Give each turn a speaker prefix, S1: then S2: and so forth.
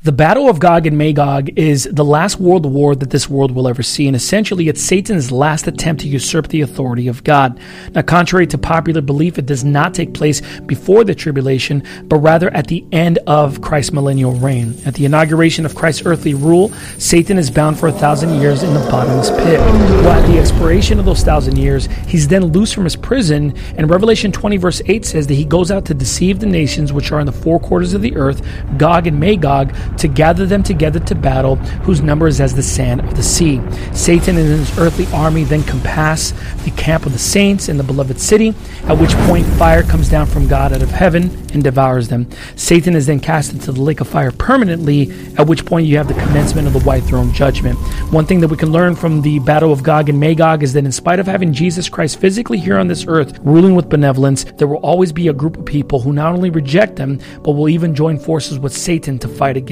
S1: The Battle of Gog and Magog is the last world war that this world will ever see, and essentially it's Satan's last attempt to usurp the authority of God. Now, contrary to popular belief, it does not take place before the tribulation, but rather at the end of Christ's millennial reign. At the inauguration of Christ's earthly rule, Satan is bound for 1,000 years in the bottomless pit. Well, at the expiration of those 1,000 years, he's then loosed from his prison, and Revelation 20 verse 8 says that he goes out to deceive the nations which are in the four quarters of the earth, Gog and Magog, to gather them together to battle, whose number is as the sand of the sea. Satan and his earthly army then compass the camp of the saints in the beloved city, at which point fire comes down from God out of heaven and devours them. Satan is then cast into the lake of fire permanently, at which point you have the commencement of the white throne judgment. One thing that we can learn from the battle of Gog and Magog is that in spite of having Jesus Christ physically here on this earth, ruling with benevolence, there will always be a group of people who not only reject him, but will even join forces with Satan to fight against